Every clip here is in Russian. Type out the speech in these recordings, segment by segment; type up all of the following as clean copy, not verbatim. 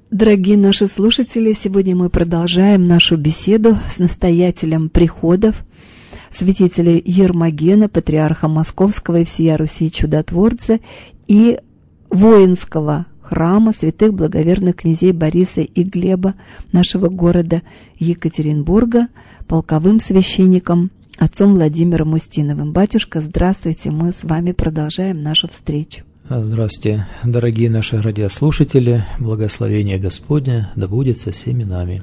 Дорогие наши слушатели, сегодня мы продолжаем нашу беседу с настоятелем приходов, святителя Ермогена, патриарха Московского и всея Руси чудотворца и воинского храма святых благоверных князей Бориса и Глеба нашего города Екатеринбурга, полковым священником отцом Владимиром Устиновым. Батюшка, здравствуйте, мы с вами продолжаем нашу встречу. Здравствуйте, дорогие наши радиослушатели, благословение Господне да будет со всеми нами.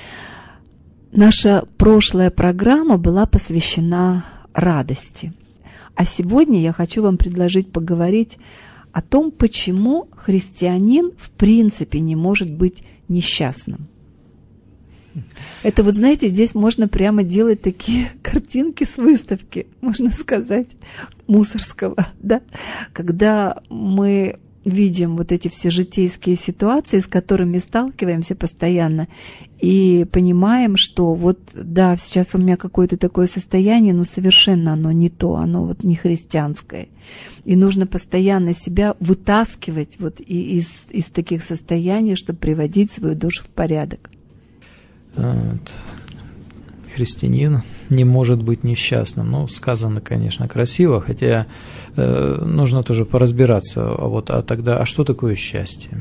Наша прошлая программа была посвящена радости, а сегодня я хочу вам предложить поговорить о том, почему христианин в принципе не может быть несчастным. Это вот, знаете, здесь можно прямо делать такие картинки с выставки, можно сказать, Мусорского, да? Когда мы видим вот эти все житейские ситуации, с которыми сталкиваемся постоянно, и понимаем, что вот, да, сейчас у меня какое-то такое состояние, но совершенно оно не то, оно вот не христианское. И нужно постоянно себя вытаскивать вот из таких состояний, чтобы приводить свою душу в порядок. Христианин не может быть несчастным. Ну, сказано, конечно, красиво, хотя нужно тоже поразбираться. А что такое счастье?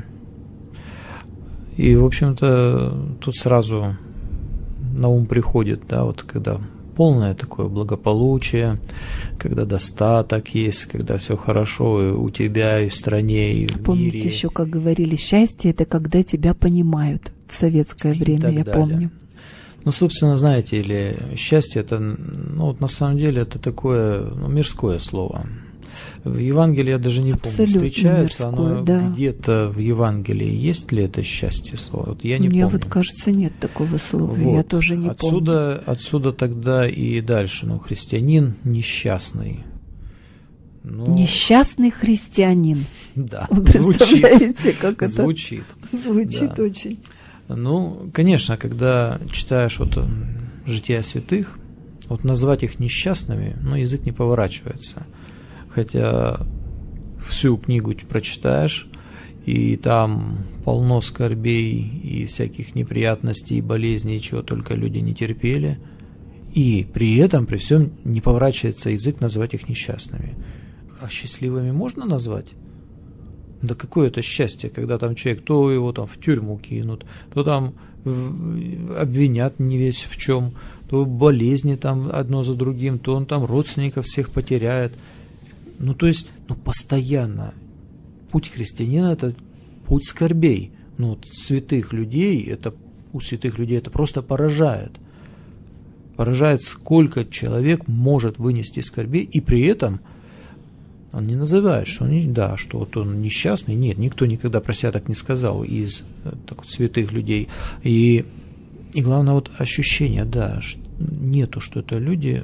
И, в общем-то, тут сразу на ум приходит, да, вот когда полное такое благополучие, когда достаток есть, когда все хорошо и у тебя, и в стране, и в мире. Помните еще, как говорили, счастье – это когда тебя понимают. В советское время, я помню. Ну, собственно, знаете, или счастье, это, ну, вот на самом деле, это такое, ну, мирское слово. В Евангелии, я даже не помню, встречается мирское, оно, да, где-то в Евангелии, есть ли это счастье слово? Вот я не помню. Мне вот кажется, нет такого слова, вот. Я тоже не помню. Отсюда тогда и дальше, ну, христианин несчастный. Ну, несчастный христианин. Да, вы представляете, как это звучит. Звучит, да. Очень. Ну, конечно, когда читаешь вот жития святых, вот назвать их несчастными, ну, язык не поворачивается. Хотя всю книгу прочитаешь, и там полно скорбей и всяких неприятностей, и болезней, чего только люди не терпели. И при этом, при всем, не поворачивается язык называть их несчастными. А счастливыми можно назвать? Да какое это счастье, когда там человек, то его там в тюрьму кинут, то там обвинят не весь в чем, то болезни там одно за другим, то он там родственников всех потеряет. Ну, то есть, ну, постоянно путь христианина – это путь скорбей. Ну, вот святых людей, у святых людей это просто поражает. Поражает, сколько человек может вынести скорбей, и при этом он не называет, что вот он несчастный. Нет, никто никогда про себя так не сказал из святых людей. И главное, вот ощущение, да, нету, что это люди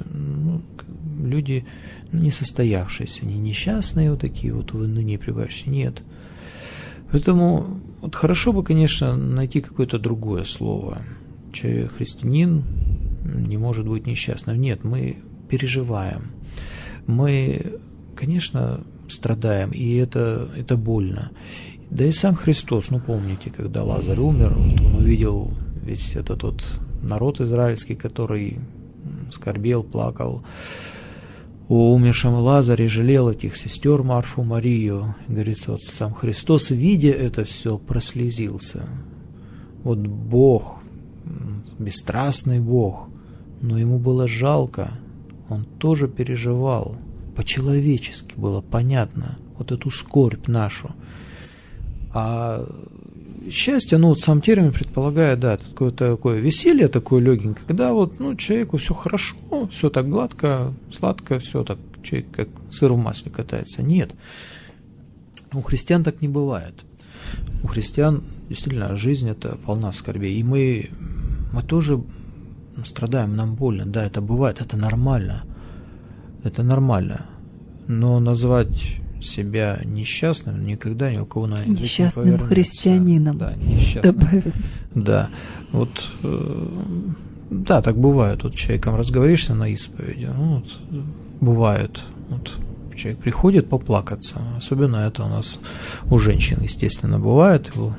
несостоявшиеся, не несчастные вот такие вот в ныне пребывающие, нет. Поэтому вот хорошо бы, конечно, найти какое-то другое слово. Человек, христианин, не может быть несчастным. Нет, мы переживаем. Мы, конечно, страдаем, и это больно. Да и сам Христос, ну, помните, когда Лазарь умер, вот он увидел весь этот вот народ израильский, который скорбел, плакал о умершем Лазаре, жалел этих сестер Марфу, Марию. Говорится, вот сам Христос, видя это все, прослезился. Вот Бог, бесстрастный Бог, но ему было жалко, он тоже переживал. По-человечески было понятно вот эту скорбь нашу. А счастье, ну вот сам термин предполагает, да, такое веселье, такое легенькое, когда вот, ну, человеку все хорошо, все так гладко, сладко, все так, человек как сыр в масле катается. Нет, у христиан так не бывает. У христиан действительно жизнь это полна скорбей, и мы тоже страдаем, нам больно, да, это бывает, это нормально. Это нормально, но назвать себя несчастным никогда ни у кого на язык не повернется. Несчастным христианином. Да, несчастным. Да, вот, да, так бывает. Вот человеком разговоришься на исповеди, ну, вот, бывает. Вот, человек приходит поплакаться, особенно это у нас у женщин, естественно, бывает.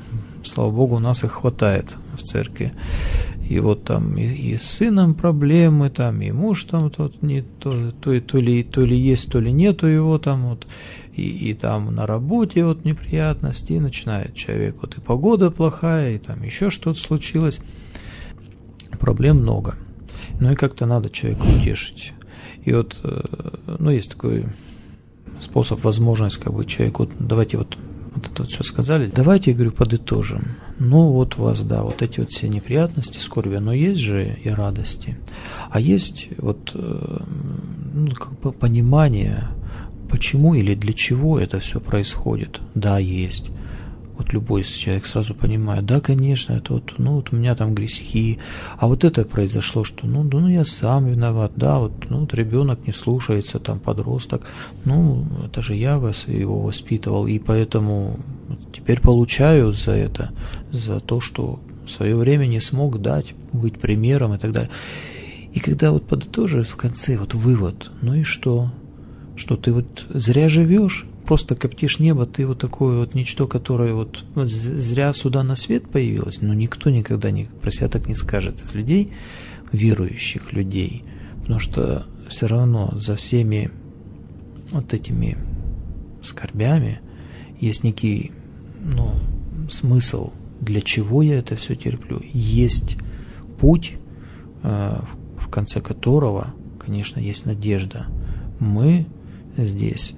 слава Богу, у нас их хватает в церкви. И вот там и с сыном проблемы, там и муж там тот не то ли есть, то ли нету его там вот, и там на работе вот неприятности, и начинает человек, вот и погода плохая, и там еще что-то случилось. Проблем много. Ну и как-то надо человека утешить. И вот, ну, есть такой способ, возможность, как бы человеку, давайте вот это вот все сказали, давайте, я говорю, подытожим. Ну вот у вас, да, вот эти вот все неприятности, скорби, но есть же и радости. А есть вот, ну, как бы понимание, почему или для чего это все происходит. Да, есть. Вот любой человек сразу понимает, да, конечно, это вот, ну, вот у меня там грехи, а вот это произошло, что, ну, я сам виноват, да, вот, ну, вот ребенок не слушается, там, подросток, ну, это же я его воспитывал, и поэтому теперь получаю за это, за то, что в свое время не смог дать, быть примером и так далее. И когда вот подытоживаешь в конце, вот вывод, ну и что? Что ты вот зря живешь? Просто коптишь небо, ты вот такое вот ничто, которое вот зря сюда на свет появилось, но никто никогда про себя так не скажет из людей, верующих людей, потому что все равно за всеми вот этими скорбями есть некий, ну, смысл, для чего я это все терплю. Есть путь, в конце которого, конечно, есть надежда. Мы здесь,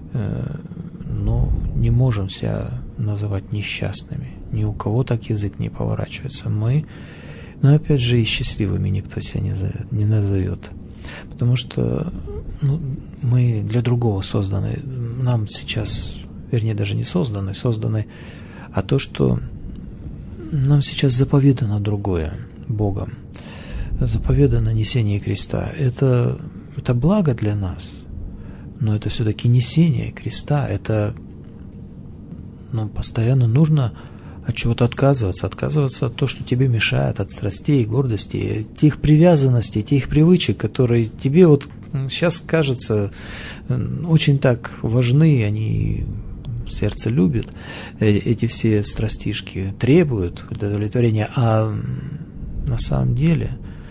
но не можем себя называть несчастными. Ни у кого так язык не поворачивается. Мы, но опять же и счастливыми никто себя не назовет. Потому что, ну, мы для другого созданы. Нам сейчас, вернее, даже не созданы, а то, что нам сейчас заповедано другое Богом. Заповедано несение креста. Это благо для нас. Но это все-таки несение креста, это, ну, постоянно нужно от чего-то отказываться от того, что тебе мешает, от страстей, гордости, тех привязанностей, тех привычек, которые тебе вот сейчас кажется очень так важны, они сердце любит, эти все страстишки требуют удовлетворения, а на самом деле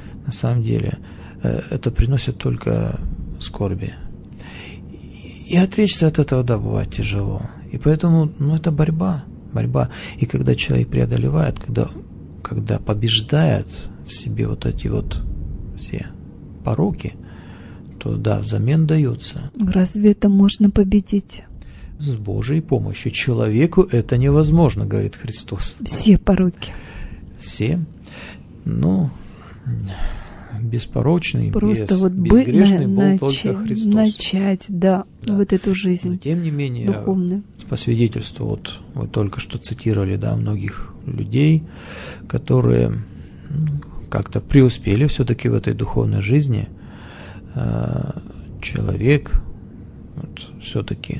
это приносит только скорби. И отречься от этого, да, бывает тяжело. И поэтому, ну, это борьба. И когда человек преодолевает, когда побеждает в себе вот эти вот все пороки, то, да, взамен дается. Разве это можно победить? С Божьей помощью. Человеку это невозможно, говорит Христос. Все пороки. Все. Ну, беспорочный, просто вот безгрешный был только Христос. Начать, да, вот эту жизнь. Но тем не менее, духовную. По свидетельству, вот вы только что цитировали, да, многих людей, которые как-то преуспели все-таки в этой духовной жизни, человек вот, все-таки,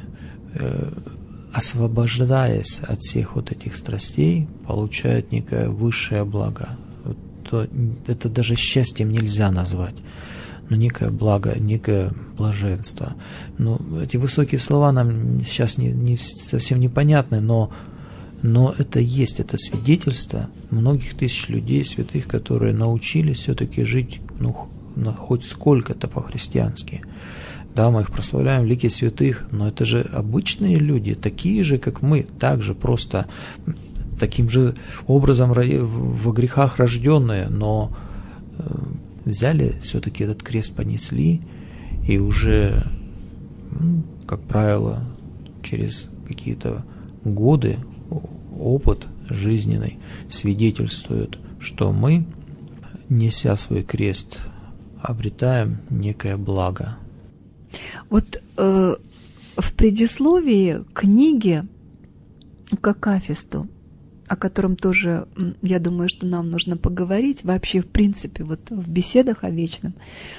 освобождаясь от всех вот этих страстей, получает некое высшее благо. Это даже счастьем нельзя назвать, но некое благо, некое блаженство. Ну, эти высокие слова нам сейчас не совсем непонятны, но это есть, это свидетельство многих тысяч людей, святых, которые научились все-таки жить, ну, хоть сколько-то по-христиански. Да, мы их прославляем в лике святых, но это же обычные люди, такие же, как мы, также просто таким же образом во грехах рожденные, но взяли все-таки этот крест, понесли, и уже, как правило, через какие-то годы опыт жизненный свидетельствует, что мы, неся свой крест, обретаем некое благо. Вот в предисловии книги к Акафисту, о котором тоже, я думаю, что нам нужно поговорить, вообще, в принципе, вот в беседах о вечном,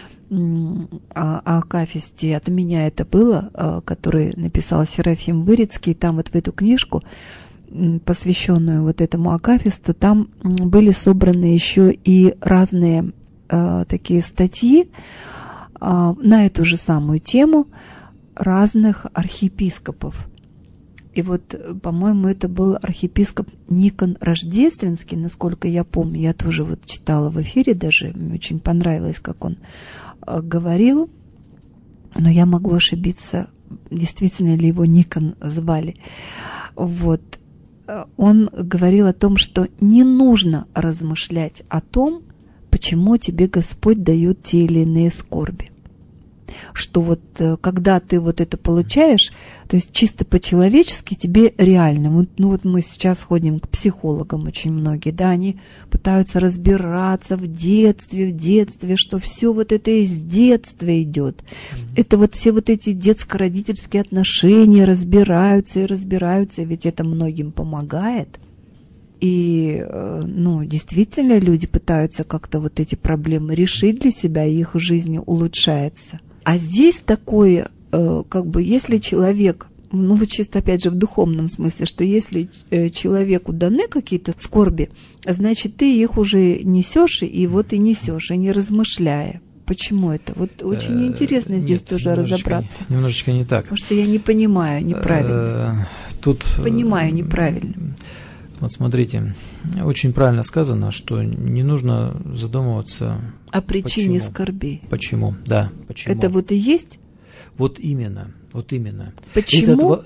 о Акафисте, от меня это было, который написал Серафим Вырицкий, там вот в эту книжку, посвященную вот этому Акафисту, там были собраны еще и разные такие статьи на эту же самую тему разных архиепископов. И вот, по-моему, это был архиепископ Никон Рождественский, насколько я помню. Я тоже вот читала в эфире даже, мне очень понравилось, как он говорил. Но я могу ошибиться, действительно ли его Никон звали. Вот. Он говорил о том, что не нужно размышлять о том, почему тебе Господь дает те или иные скорби. Что вот когда ты вот это получаешь, то есть чисто по-человечески тебе реально. Вот мы сейчас ходим к психологам очень многие, да, они пытаются разбираться в детстве, что все вот это из детства идет. Это вот все вот эти детско-родительские отношения разбираются, и ведь это многим помогает. И, действительно, люди пытаются как-то вот эти проблемы решить для себя, и их жизнь улучшается. А здесь такое, если человек, вот чисто опять же в духовном смысле, что если человеку даны какие-то скорби, значит, ты их уже несешь, и вот и несешь, и не размышляя. Почему это? Вот очень интересно здесь тоже разобраться. Немножечко не так. Потому что я не понимаю неправильно. Понимаю неправильно. Вот смотрите, очень правильно сказано, что не нужно задумываться о причине скорби. Почему? Да, почему? Это вот и есть? Вот именно. Почему?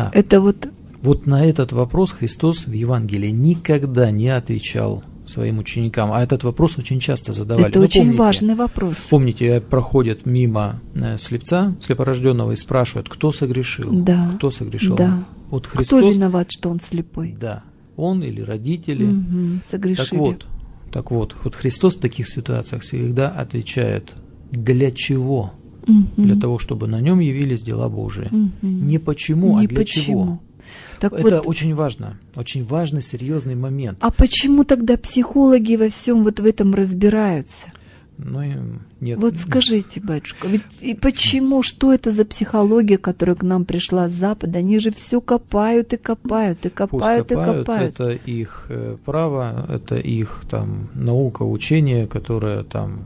Вот на этот вопрос Христос в Евангелии никогда не отвечал своим ученикам, а этот вопрос очень часто задавали. Это очень важный вопрос. Помните, проходят мимо слепца, слепорожденного, и спрашивают, кто согрешил? Да. Кто согрешил? Да. Вот Христос, кто виноват, что он слепой? Да. Он или родители. Согрешили. Так вот, Христос в таких ситуациях всегда отвечает, для чего? Для того, чтобы на нем явились дела Божии. Не почему, а для чего. Так это очень важно, очень важный, серьезный момент. А почему тогда психологи во всем вот в этом разбираются? Нет. Вот скажите, батюшка, и почему, что это за психология, которая к нам пришла с Запада? Они же все копают и копают, и копают, Пусть копают, и копают. Это их право, это их наука, учение, которое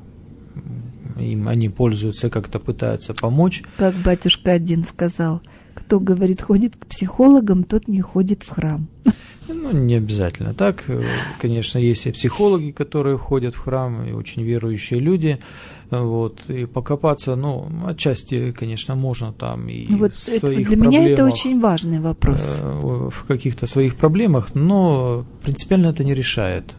они пользуются, как-то пытаются помочь. Как батюшка один сказал, кто, говорит, ходит к психологам, тот не ходит в храм. Не обязательно так. Конечно, есть и психологи, которые ходят в храм, и очень верующие люди. И покопаться, отчасти, конечно, можно там и в своих для меня это очень важный вопрос. В каких-то своих проблемах, но принципиально это не решает.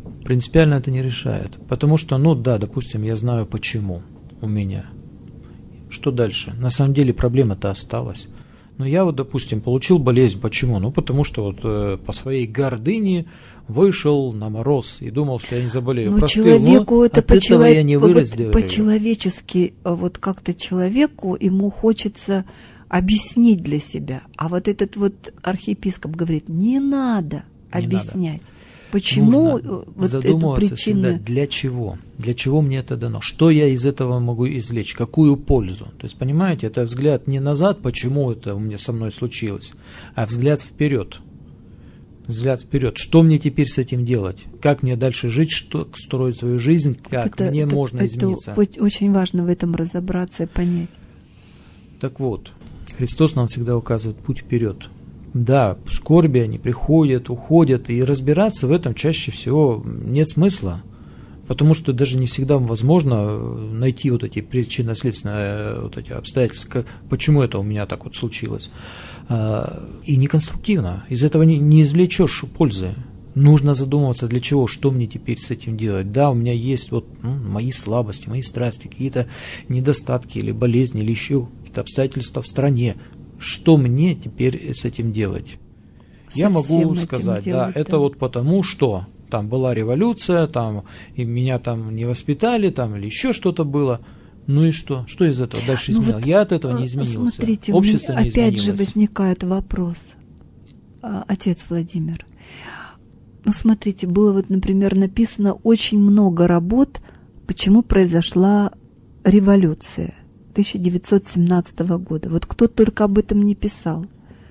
Потому что, допустим, я знаю, почему у меня. Что дальше? На самом деле проблема-то осталась. Но я допустим, получил болезнь. Почему? Потому что по своей гордыне вышел на мороз и думал, что я не заболею. Простыл, человеку это я не вырастил. По-человечески, как-то человеку, ему хочется объяснить для себя. А вот этот архиепископ говорит, не надо объяснять. Почему эту причину? Всегда, для чего? Для чего мне это дано? Что я из этого могу извлечь? Какую пользу? То есть, понимаете, это взгляд не назад, почему это у меня со мной случилось, а взгляд вперед. Что мне теперь с этим делать? Как мне дальше жить, что строить свою жизнь, как мне можно измениться? Это очень важно в этом разобраться и понять. Так вот, Христос нам всегда указывает путь вперед. Да, скорби, они приходят, уходят, и разбираться в этом чаще всего нет смысла, потому что даже не всегда возможно найти эти причинно-следственные эти обстоятельства, почему это у меня так случилось. И неконструктивно, из этого не извлечешь пользы. Нужно задумываться, для чего, что мне теперь с этим делать. Да, у меня есть мои слабости, мои страсти, какие-то недостатки или болезни, или еще какие-то обстоятельства в стране. Что мне теперь с этим делать? Я могу сказать, это потому, что там была революция, и меня не воспитали, или еще что-то было. Ну и что? Что из этого дальше изменилось? Я от этого не изменился. Смотрите, общество не изменилось. Опять же возникает вопрос, отец Владимир. Смотрите, было например, написано очень много работ, почему произошла революция 1917 года. Кто только об этом не писал.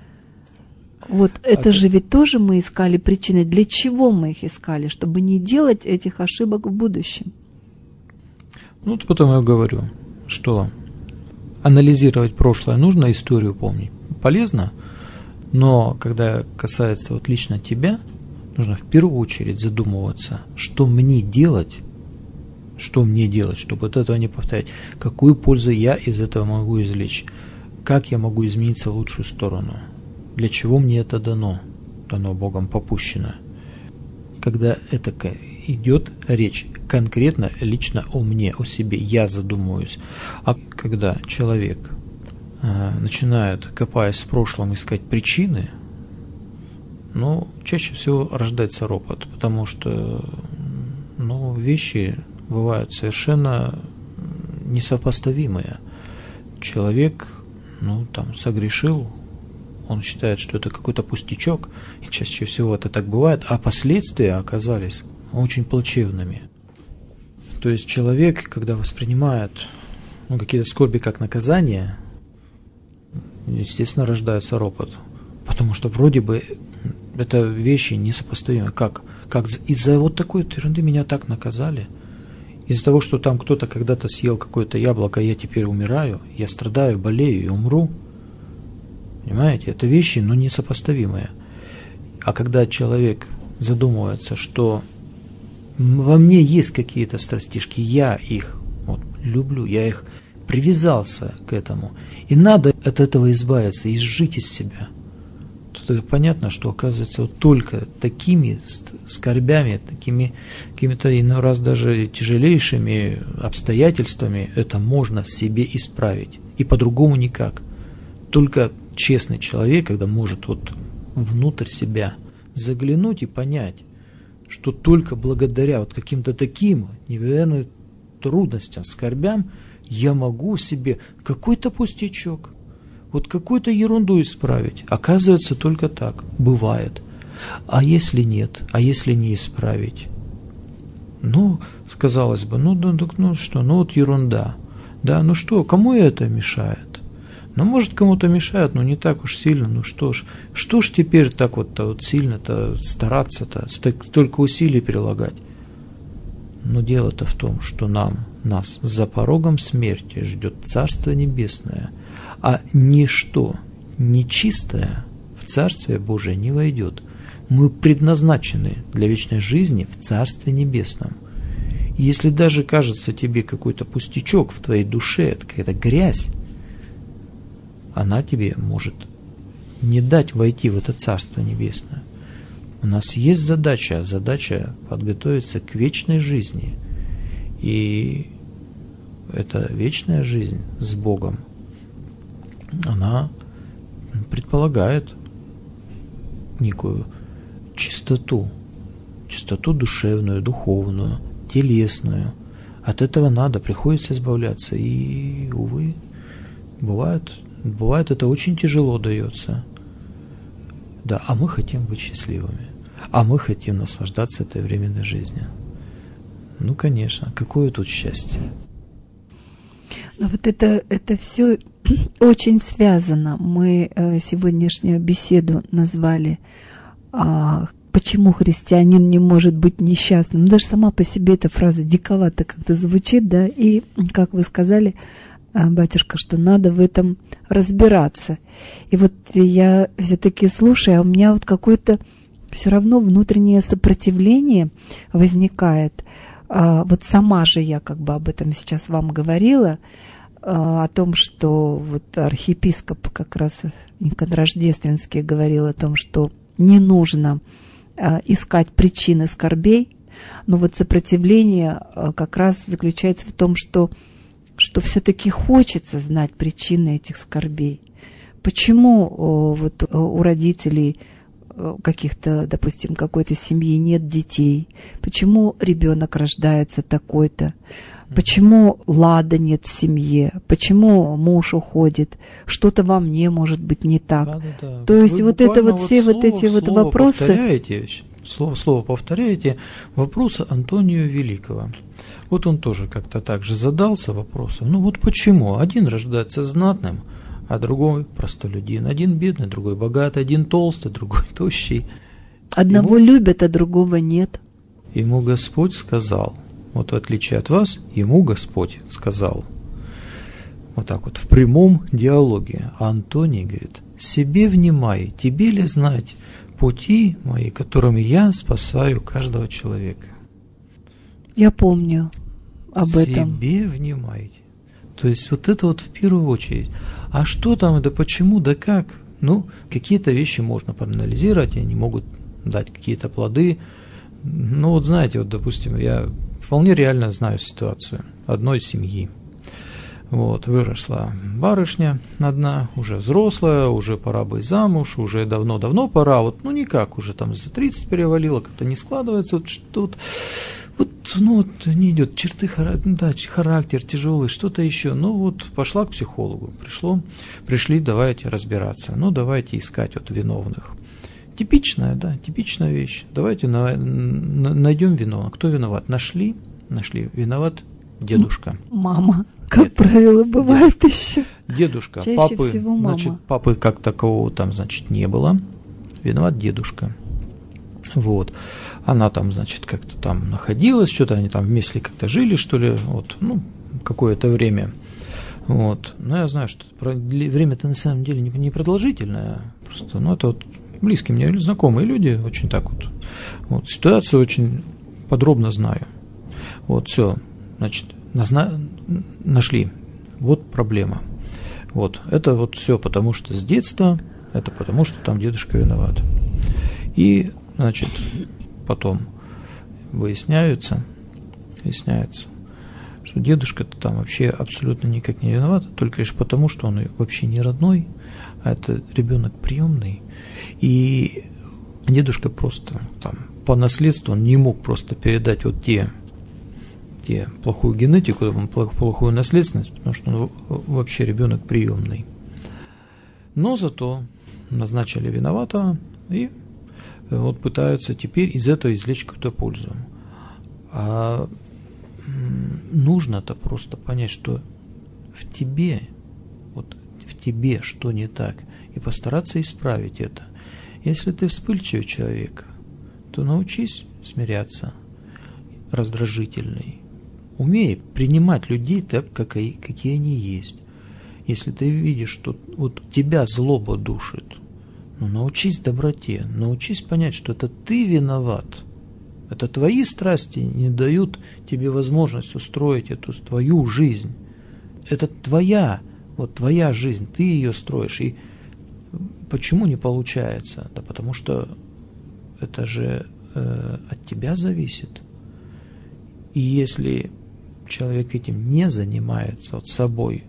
Это же ведь тоже мы искали причины. Для чего мы их искали? Чтобы не делать этих ошибок в будущем. Потом я говорю, что анализировать прошлое нужно, историю помнить полезно, Но когда касается вот лично тебя, нужно в первую очередь задумываться, что мне делать, чтобы вот этого не повторять, какую пользу я из этого могу извлечь, как я могу измениться в лучшую сторону, для чего мне это дано Богом попущено. Когда это идет речь конкретно лично о мне, о себе, я задумываюсь. А когда человек начинает, копаясь в прошлом, искать причины, чаще всего рождается ропот, потому что вещи бывают совершенно несопоставимые. Человек, согрешил, он считает, что это какой-то пустячок, и чаще всего это так бывает, а последствия оказались очень плачевными. То есть человек, когда воспринимает какие-то скорби как наказание, естественно, рождается ропот, потому что вроде бы это вещи несопоставимые. Как из-за вот такой ерунды меня так наказали? Из-за того, что там кто-то когда-то съел какое-то яблоко, я теперь умираю, я страдаю, болею и умру. Понимаете? Это вещи, несопоставимые. А когда человек задумывается, что во мне есть какие-то страстишки, я их люблю, я их привязался к этому, и надо от этого избавиться, изжить из себя, то понятно, что оказывается только такими скорбями, такими какими-то иной раз даже тяжелейшими обстоятельствами это можно в себе исправить. И по-другому никак. Только честный человек, когда может внутрь себя заглянуть и понять, что только благодаря каким-то таким невероятным трудностям, скорбям я могу себе какой-то пустячок, какую-то ерунду исправить. Оказывается, только так бывает. А если нет? А если не исправить? Сказалось бы, ерунда. Да, что, кому это мешает? Может, кому-то мешает, но не так уж сильно. Что ж теперь так сильно-то стараться-то, столько усилий прилагать? Но дело-то в том, что нас за порогом смерти ждет Царство Небесное, а ничто нечистое в Царствие Божие не войдет. Мы предназначены для вечной жизни в Царстве Небесном. И если даже кажется тебе какой-то пустячок в твоей душе, какая-то грязь, она тебе может не дать войти в это Царство Небесное. У нас есть задача подготовиться к вечной жизни. И эта вечная жизнь с Богом, она предполагает некую чистоту душевную, духовную, телесную. От этого приходится избавляться. И, увы, бывает это очень тяжело дается. Да, а мы хотим быть счастливыми. А мы хотим наслаждаться этой временной жизнью. Конечно, какое тут счастье? Но это все очень связано. Мы сегодняшнюю беседу назвали «Почему христианин не может быть несчастным?». Даже сама по себе эта фраза диковато как-то звучит, да, и, как вы сказали, батюшка, что надо в этом разбираться. И я все-таки слушаю, а у меня какое-то все равно внутреннее сопротивление возникает. Сама же я об этом сейчас вам говорила, о том, что архиепископ как раз Никон Рождественский говорил о том, что не нужно искать причины скорбей, но сопротивление как раз заключается в том, что все-таки хочется знать причины этих скорбей. Почему у родителей каких-то, допустим, какой-то семьи нет детей? Почему ребенок рождается такой-то? Почему лада нет в семье? Почему муж уходит? Что-то во мне может быть не так. Да. То есть вы все эти вопросы. Слово повторяете вопросы Антония Великого. Он тоже как-то так же задался вопросом. Почему? Один рождается знатным, а другой простолюдин. Один бедный, другой богатый, один толстый, другой тощий. Одного любят, а другого нет. Ему Господь сказал, в отличие от вас, ему Господь сказал: вот так вот, в прямом диалоге. А Антоний говорит: «Себе внимай, тебе ли знать пути мои, которыми я спасаю каждого человека». Я помню об этом. Себе внимайте. То есть вот это вот в первую очередь. А что там, да почему, да как? Ну, какие-то вещи можно проанализировать, они могут дать какие-то плоды. Ну вот знаете, вот допустим, я вполне реально знаю ситуацию одной семьи. Вот, выросла барышня одна, уже взрослая, уже пора бы замуж, уже давно-давно пора, вот, ну никак, уже там за 30 перевалило, как-то не складывается, вот что-то, не идет, черты характер тяжелый, что-то еще, ну вот пошла к психологу, пришли, давайте разбираться, ну давайте искать вот виновных. Типичная вещь, давайте найдем виновного, кто виноват, нашли, виноват дедушка. Мама. Как правило, бывает еще. Дедушка. Чаще всего мама. Значит, папы как такового там, значит, не было. Виноват дедушка. Вот. Она там, значит, как-то там находилась, что-то они там вместе как-то жили, что ли, вот, ну, какое-то время. Вот. Но я знаю, что время-то на самом деле не продолжительное. Просто, ну, это вот близкие мне знакомые люди, очень так вот. Вот. Ситуацию очень подробно знаю. Вот, все. Значит, нашли. Вот проблема. Вот. Это вот все потому, что с детства, это потому, что там дедушка виноват. И, значит, потом выясняется, что дедушка-то там вообще абсолютно никак не виноват, только лишь потому, что он вообще не родной, а это ребенок приемный. И дедушка просто там по наследству он не мог просто передать вот те плохую генетику, плохую наследственность, потому что он вообще ребенок приемный. Но зато назначили виноватого и вот пытаются теперь из этого извлечь какую-то пользу. А нужно-то просто понять, что в тебе что не так, и постараться исправить это. Если ты вспыльчивый человек, то научись смиряться, раздражительный. Умей принимать людей так, какие они есть. Если ты видишь, что вот тебя злоба душит, ну, научись доброте, научись понять, что это ты виноват. Это твои страсти не дают тебе возможность устроить эту твою жизнь. Это твоя жизнь, ты ее строишь. И почему не получается? Да потому что это же от тебя зависит. И если человек этим не занимается собой,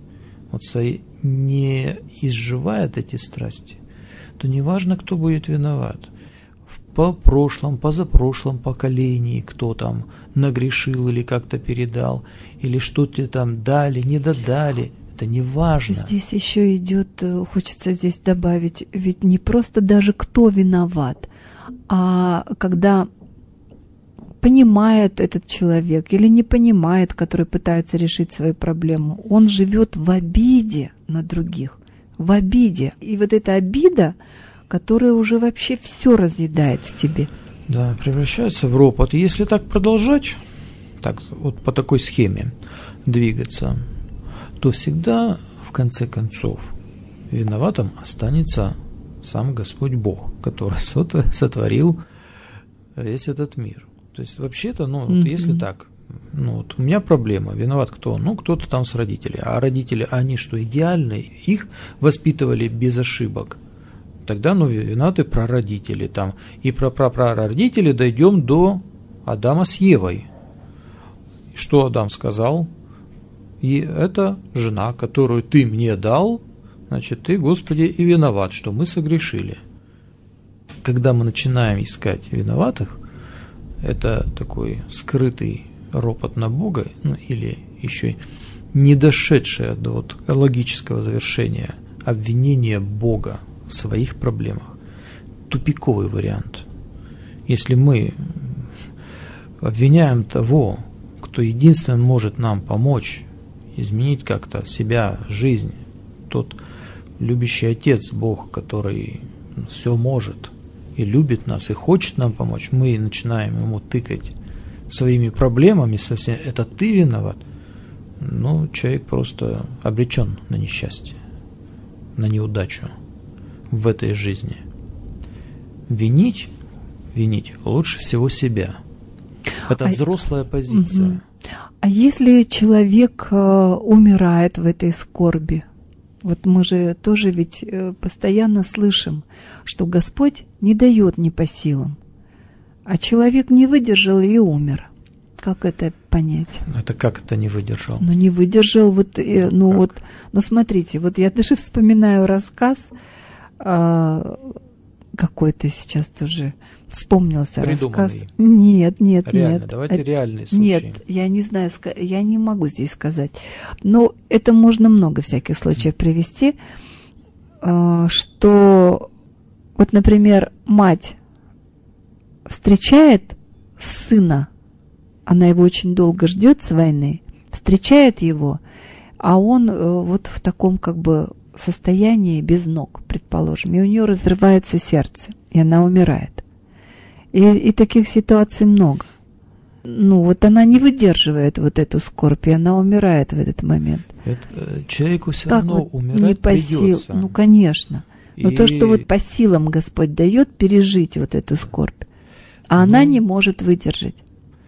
не изживает эти страсти, то неважно, кто будет виноват. По прошлом, позапрошлом поколении кто там нагрешил или как-то передал, или что тебе там дали, не додали, это не важно. Здесь еще идет, хочется здесь добавить, ведь не просто даже кто виноват, а когда понимает этот человек или не понимает, который пытается решить свою проблему, он живет в обиде на других, в обиде. И вот эта обида, которая уже вообще все разъедает в тебе. Да, превращается в ропот. И если так продолжать, так вот по такой схеме двигаться, то всегда, в конце концов, виноватым останется сам Господь Бог, который сотворил весь этот мир. То есть вообще-то, если так, вот у меня проблема, виноват кто? Ну, кто-то там с родителей. А родители, они что, идеальные? Их воспитывали без ошибок. Тогда, виноваты прародители там. И про прародителей дойдем до Адама с Евой. Что Адам сказал? И это жена, которую ты мне дал, значит, ты, Господи, и виноват, что мы согрешили. Когда мы начинаем искать виноватых, это такой скрытый ропот на Бога, или еще не дошедшее до логического завершения обвинение Бога в своих проблемах. Тупиковый вариант. Если мы обвиняем того, кто единственно может нам помочь изменить как-то себя, жизнь, тот любящий Отец, Бог, который все может и любит нас, и хочет нам помочь, мы начинаем ему тыкать своими проблемами, это ты виноват. человек просто обречен на несчастье, на неудачу в этой жизни. Винить лучше всего себя. Это взрослая позиция. А если человек умирает в этой скорби? Вот мы же тоже ведь постоянно слышим, что Господь не дает не по силам, а человек не выдержал и умер. Как это понять? Это как это не выдержал? Не выдержал. Смотрите, я даже вспоминаю рассказ, какой-то сейчас тоже вспомнился рассказ. Нет. Реально, давайте реальные случаи. Нет, я не знаю, я не могу здесь сказать. Но это можно много всяких случаев привести, что, например, мать встречает сына, она его очень долго ждет с войны, встречает его, а он в таком состоянии без ног, предположим, и у нее разрывается сердце, и она умирает. И таких ситуаций много. Она не выдерживает эту скорбь, и она умирает в этот момент. Человеку все равно умирать придется. Конечно. Но то, что по силам Господь дает пережить эту скорбь, а она не может выдержать.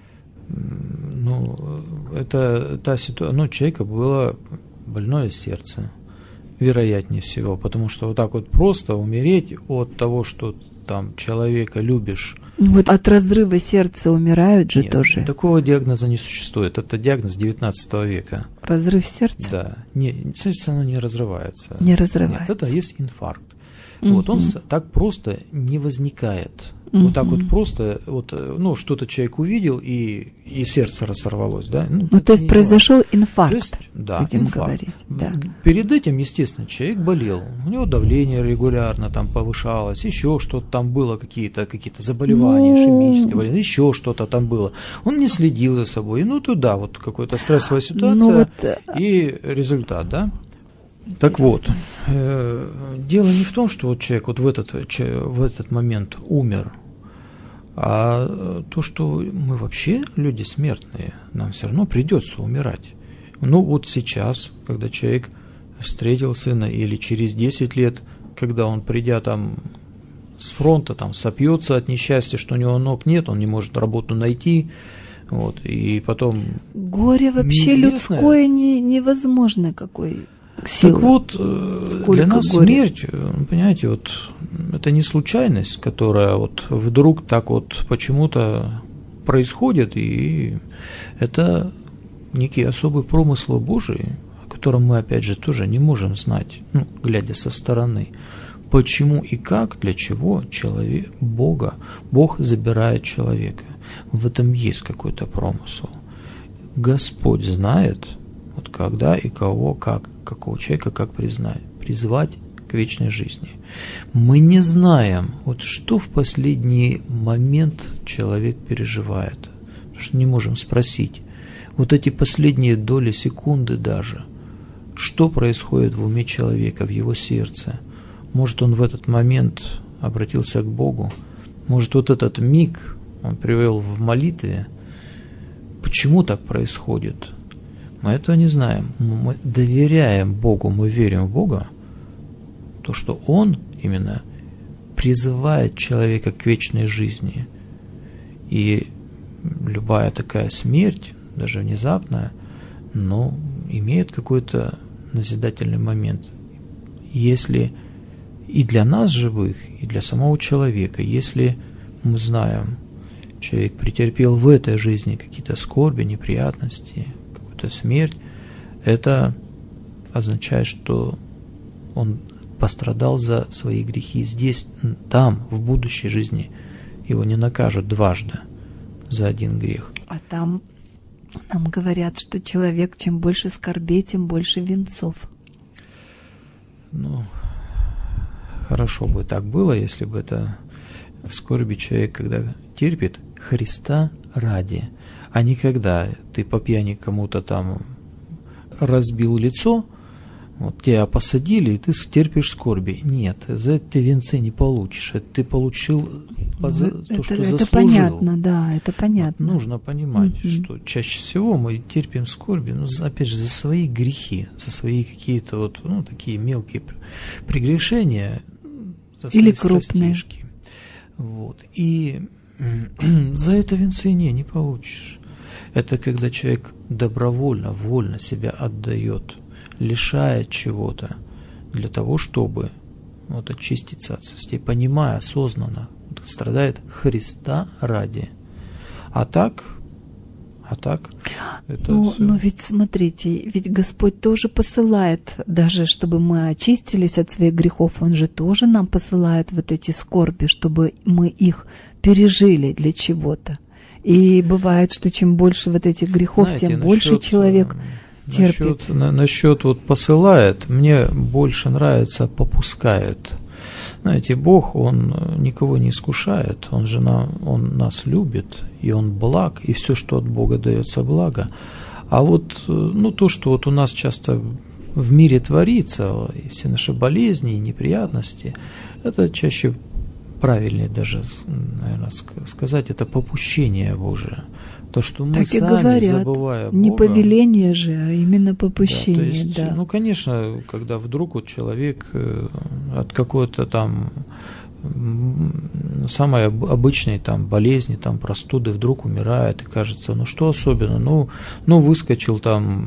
Это та ситуация. У человека было больное сердце, вероятнее всего, потому что просто умереть от того, что там человека любишь. От разрыва сердца умирают же. Нет, тоже. Такого диагноза не существует. Это диагноз 19 века. Разрыв сердца? Да. Сердце оно не разрывается. Не разрывается. Нет, это есть инфаркт. Он так просто не возникает. Так просто, что-то человек увидел, и сердце разорвалось, да? То есть произошел инфаркт, будем говорить. Да. Перед этим, естественно, человек болел, у него давление регулярно там повышалось, еще что-то там было, какие-то заболевания, ишемические болезни, еще что-то там было. Он не следил за собой, какая-то стрессовая ситуация и результат, да? Так вот, дело не в том, что человек в этот момент умер, а то, что мы вообще люди смертные, нам все равно придется умирать. Сейчас, когда человек встретил сына, или через 10 лет, когда он, придя с фронта, сопьется от несчастья, что у него ног нет, он не может работу найти, и потом... Горе вообще людское невозможно какой силы. Так для нас горя. Смерть, понимаете, это не случайность, которая вдруг так почему-то происходит, и это некий особый промысл Божий, о котором мы, опять же, тоже не можем знать, глядя со стороны. Почему и как, для чего Бог забирает человека. В этом есть какой-то промысел. Господь знает, когда и кого, какого человека, как призвать к вечной жизни. Мы не знаем, что в последний момент человек переживает, потому что не можем спросить. Эти последние доли секунды даже, что происходит в уме человека, в его сердце. Может, он в этот момент обратился к Богу, может, этот миг он привел в молитве. Почему так происходит? Мы этого не знаем. Мы доверяем Богу, мы верим в Бога, то, что Он именно призывает человека к вечной жизни. И любая такая смерть, даже внезапная, имеет какой-то назидательный момент. Если и для нас живых, и для самого человека, если мы знаем, человек претерпел в этой жизни какие-то скорби, неприятности, смерть, это означает, что он пострадал за свои грехи здесь, там, в будущей жизни. Его не накажут дважды за один грех. А там нам говорят, что человек, чем больше скорбей, тем больше венцов. Хорошо бы так было, если бы это скорби человек, когда терпит Христа ради, а не когда ты по пьяни кому-то разбил лицо, Вот тебя посадили, и ты терпишь скорби. Нет, за это ты венцы не получишь. Это ты получил то, что заслужил. Это понятно, да, это понятно. Вот нужно понимать, что чаще всего мы терпим скорби, опять же, за свои грехи, за свои какие-то вот, такие мелкие прегрешения, за свои или крупные. страстишки. Вот. И за это венцы не получишь. Это когда человек добровольно, вольно себя отдает, лишает чего-то для того, чтобы очиститься от страстей, понимая осознанно, страдает Христа ради. А так это но ведь смотрите, ведь Господь тоже посылает, даже чтобы мы очистились от своих грехов, Он же тоже нам посылает вот эти скорби, чтобы мы их пережили для чего-то. И бывает, что чем больше вот этих грехов, тем больше человек терпит. Насчет посылает, мне больше нравится попускает. Знаете, Бог, Он никого не искушает, Он нас любит, и Он благ, и все, что от Бога дается, благо. А то, что у нас часто в мире творится, и все наши болезни и неприятности, это чаще правильнее даже, наверное, сказать, это попущение Божие. То, что мы так сами, говорят, забывая Бога... Не повеление же, а именно попущение. Да, то есть, конечно, когда вдруг человек от какой-то там самой обычной болезни, простуды вдруг умирает, и кажется, что особенно? Выскочил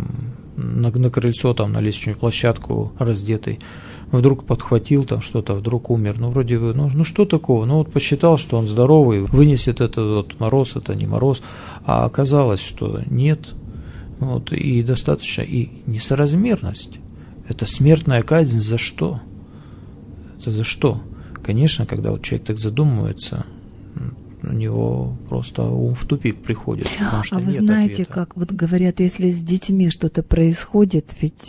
на крыльцо, на лестничную площадку раздетый, вдруг подхватил что-то, вдруг умер. Вроде бы, что такого? Посчитал, что он здоровый, вынесет этот мороз, это не мороз. А оказалось, что нет. И достаточно, и несоразмерность. Это смертная казнь за что? Это за что? Конечно, когда человек так задумывается, у него просто ум в тупик приходит. Потому что вы знаете, ответа. как говорят, если с детьми что-то происходит, ведь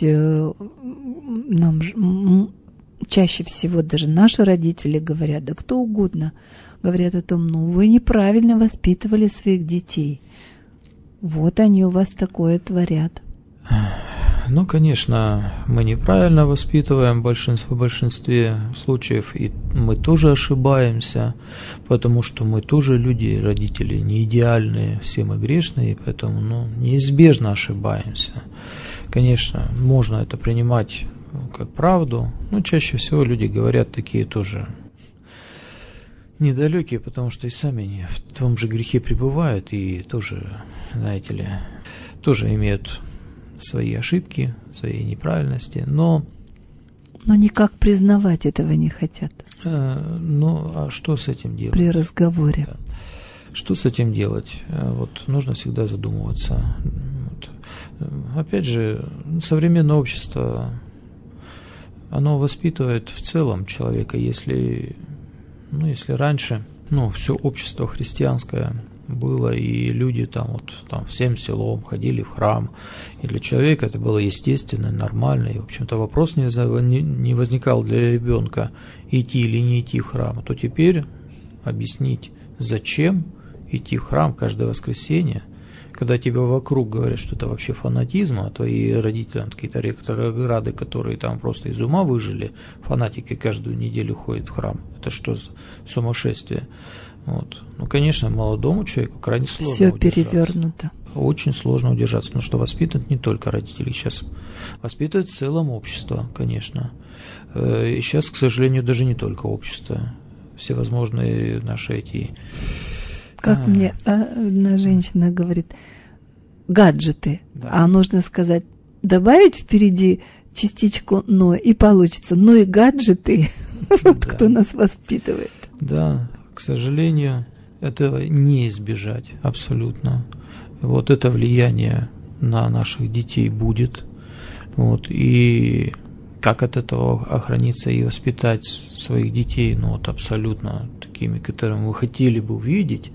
нам чаще всего даже наши родители говорят, да кто угодно, говорят о том, вы неправильно воспитывали своих детей. Вот они у вас такое творят. Конечно, мы неправильно воспитываем в большинстве случаев, и мы тоже ошибаемся, потому что мы тоже люди, родители, не идеальные, все мы грешные, поэтому неизбежно ошибаемся. Конечно, можно это принимать как правду, но чаще всего люди говорят такие тоже недалекие, потому что и сами они в том же грехе пребывают, и тоже, знаете ли, тоже имеют свои ошибки, свои неправильности, но никак признавать этого не хотят. А что с этим делать? При разговоре. Да. Что с этим делать? Нужно всегда задумываться. Опять же, современное общество, оно воспитывает в целом человека, если раньше, все общество христианское было, и люди всем селом ходили в храм, и для человека это было естественно, нормально, и, в общем-то, вопрос не возникал для ребенка, идти или не идти в храм, то теперь объяснить, зачем идти в храм каждое воскресенье, когда тебе вокруг говорят, что это вообще фанатизм, а твои родители, какие-то ретрограды, которые просто из ума выжили, фанатики каждую неделю ходят в храм, это что за сумасшествие? Конечно, молодому человеку крайне сложно все удержаться. Перевернуто. Очень сложно удержаться, потому что воспитывают не только родители, сейчас воспитывают в целом общество, конечно. И сейчас, к сожалению, даже не только общество, всевозможные наши эти... Как мне одна женщина говорит, гаджеты, да. А нужно сказать, добавить впереди частичку «но» и получится, и гаджеты, кто нас воспитывает. Да, к сожалению, этого не избежать абсолютно. Это влияние на наших детей будет. И как от этого охраниться и воспитать своих детей, абсолютно такими, которыми вы хотели бы увидеть,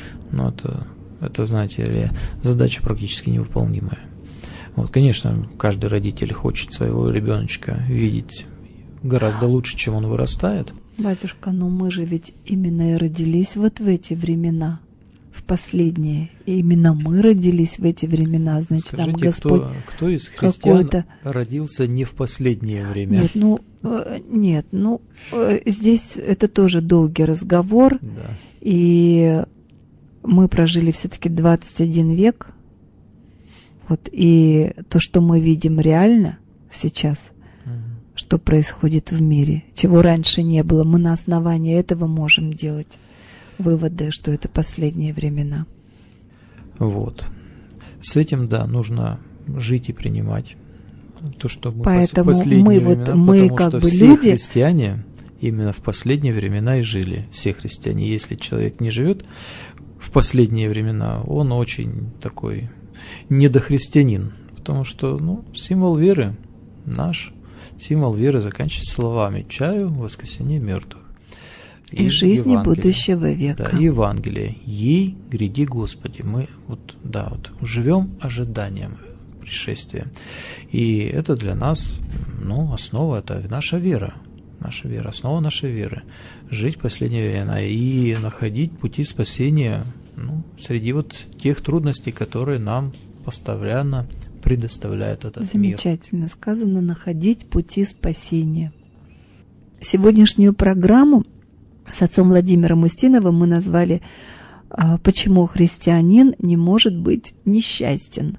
это, знаете ли, задача практически невыполнимая. Конечно, каждый родитель хочет своего ребеночка видеть гораздо лучше, чем он вырастает. Батюшка, мы же ведь именно и родились в эти времена, в последнее. И именно мы родились в эти времена. Значит, скажите, там Господь кто из христиан родился не в последнее время? Нет, здесь это тоже долгий разговор. Да. И мы прожили все-таки 21 век. Вот, и то, что мы видим реально сейчас, что происходит в мире, чего раньше не было, мы на основании этого можем делать выводы, что это последние времена. Вот. С этим, да, нужно жить и принимать то, что мы Поэтому последние времена, мы потому как что бы все люди... христиане именно в последние времена и жили. Все христиане. Если человек не живет в последние времена, он очень такой недохристианин, потому что, символ веры, наш символ веры заканчивается словами «чаю, воскресение мертвых». И жизни будущего века. Да, Евангелие. «Ей гряди, Господи». Мы живем ожиданием пришествия. И это для нас, основа, это наша вера. Наша вера, основа нашей веры. Жить в последние времена и находить пути спасения среди тех трудностей, которые нам постоянно предоставляет этот мир. Замечательно сказано, находить пути спасения. Сегодняшнюю программу с отцом Владимиром Устиновым мы назвали «Почему христианин не может быть несчастен?».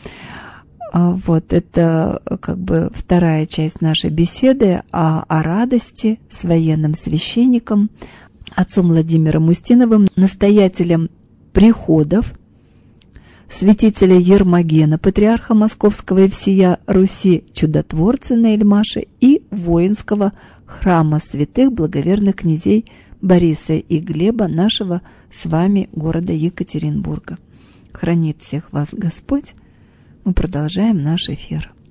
Вот это как бы вторая часть нашей беседы о радости с военным священником, отцом Владимиром Устиновым, настоятелем приходов святителя Ермогена, патриарха Московского и всея Руси, чудотворца Наильмаши и воинского храма святых благоверных князей Бориса и Глеба, нашего с вами города Екатеринбурга. Хранит всех вас Господь. Мы продолжаем наш эфир.